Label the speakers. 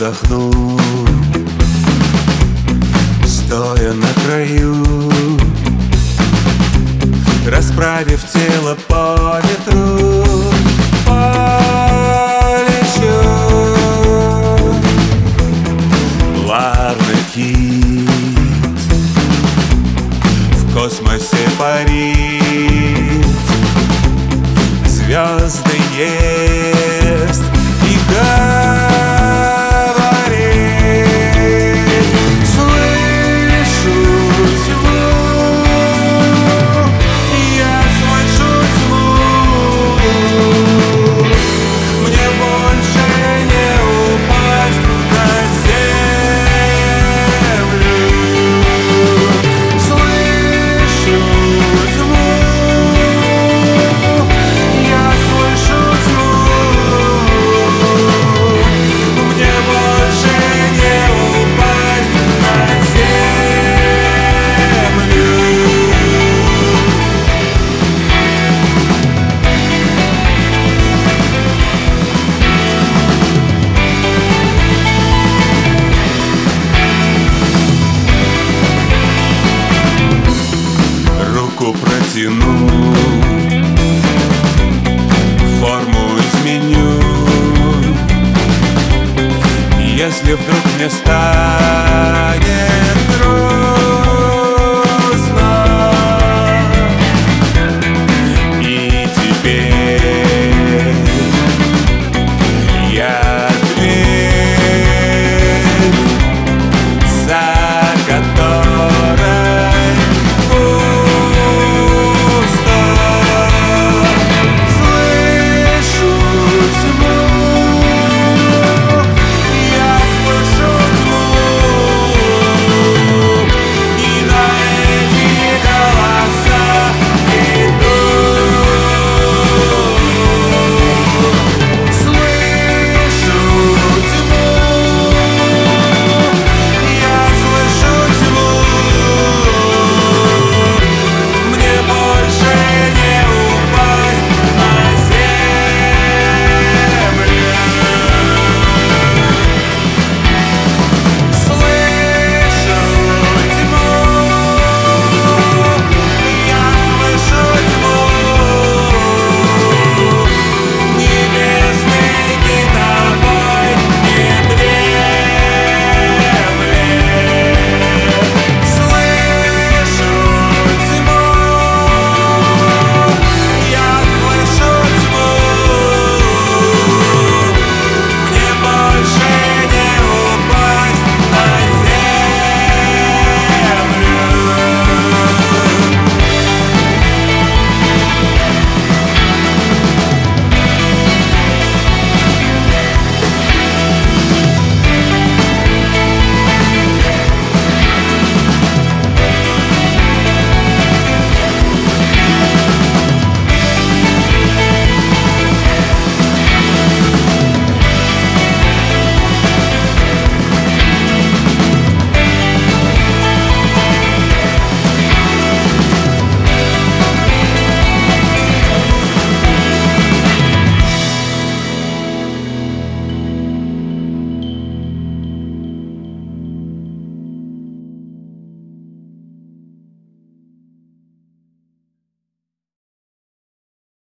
Speaker 1: вздохну, стоя на краю, расправив тело по ветру, полечу. Полярный кит в космосе парит, звезды ест и говорит: слышу тьму, я слышу тьму, мне больше не упасть на землю. Слышу тьму, я слышу тьму, мне больше не упасть на землю. Руку протяну, форму изменю, если вдруг мне станет